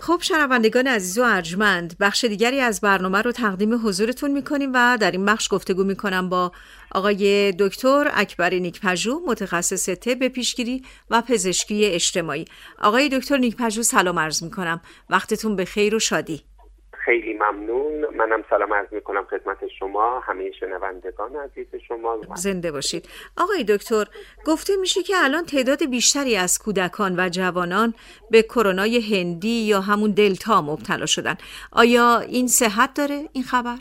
خب شنوندگان عزیز و ارجمند، بخش دیگری از برنامه رو تقدیم حضورتون میکنیم و در این بخش گفتگو میکنم با آقای دکتر اکبر نیک‌پژوه، متخصص طب پیشگیری و پزشکی اجتماعی. آقای دکتر نیک‌پژوه سلام عرض میکنم، وقتتون بخیر و شادی. خیلی ممنون. منم سلام عرض میکنم خدمت شما، همه شنوندگان عزیز شما. زنده باشید. آقای دکتر، گفته میشه که الان تعداد بیشتری از کودکان و جوانان به کرونا هندی یا همون دلتا مبتلا شدن. آیا این صحت داره این خبر؟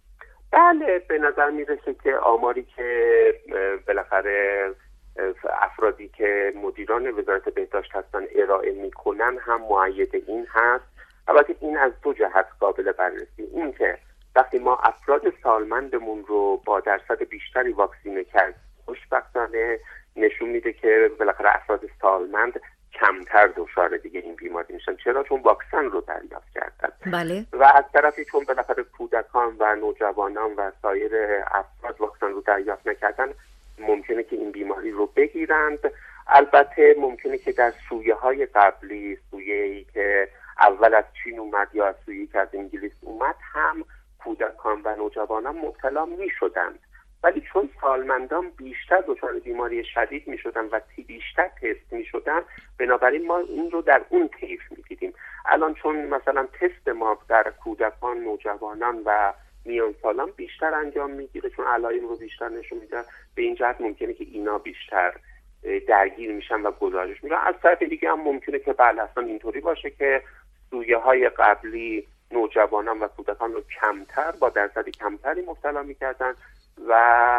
بله، به نظر میرسه که آماری که بالاخره افرادی که مدیران وزارت بهداشت هستن ارائه میکنن هم مؤید این هست. البته این از دو جهت قابل بررسی. این که وقتی ما افراد سالمندمون رو با درصد بیشتری واکسینه کرد، خوشبختانه نشون میده که بالاخره افراد سالمند کمتر دچار دیگه این بیماری میشن. چرا؟ چون واکسن رو دریافت کردن. بله. و از طرفی چون بالاخره کودکان و نوجوانان و سایر افراد واکسن رو دریافت نکردن، ممکنه که این بیماری رو بگیرند. البته ممکنه که در سویه‌های قبلی، سویه‌ای که اول از چین اومد یا از سویه‌ای که از انگلیس اومد، هم کودکان و نوجوانان مبتلا می‌شدند، ولی چون سالمندان بیشتر دچار بیماری شدید می‌شدن و بیشتر تست می‌شدن، بنابراین ما این رو در اون طیف می‌دیدیم. الان چون مثلا تست ما در کودکان، نوجوانان و میان سالان بیشتر انجام می‌گیره، چون علائم رو بیشتر نشون میده، به این جهت ممکنه که اینا بیشتر درگیر میشن و گزارش میدن. از طرف دیگه هم ممکنه که بله اصلا اینطوری باشه که سویه‌های قبلی نوجوانان و کودکان رو کمتر با درصد کمتری مبتلا میکردن و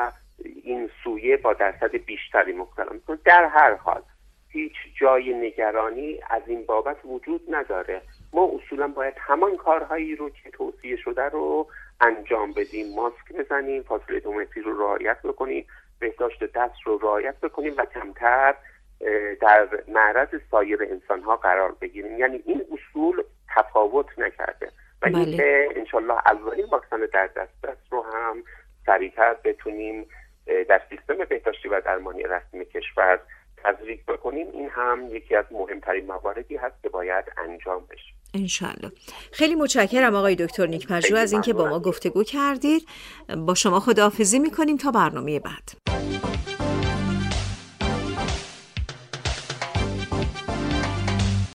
این سویه با درصد بیشتری مبتلا میکنه. در هر حال هیچ جای نگرانی از این بابت وجود نداره. ما اصولا باید همان کارهایی رو که توصیه شده رو انجام بدیم. ماسک بزنیم، فاصله 2 متری رو رعایت بکنیم، بهداشت دست رو رعایت بکنیم و کمتر در معرض سایر انسان‌ها قرار بگیریم. یعنی این اصول تفاوت نکرده و اینکه انشالله اولین واکسن در دسترس رو هم سریعتر بتونیم در سیستم بهداشتی و درمانی رسمی کشور تزریق بکنیم، این هم یکی از مهمترین مواردی هست که باید انجام بشه. انشالله. خیلی متشکرم آقای دکتر نیک‌پژوه از اینکه با ما گفتگو کردید. با شما خداحافظی می‌کنیم تا برنامه بعد.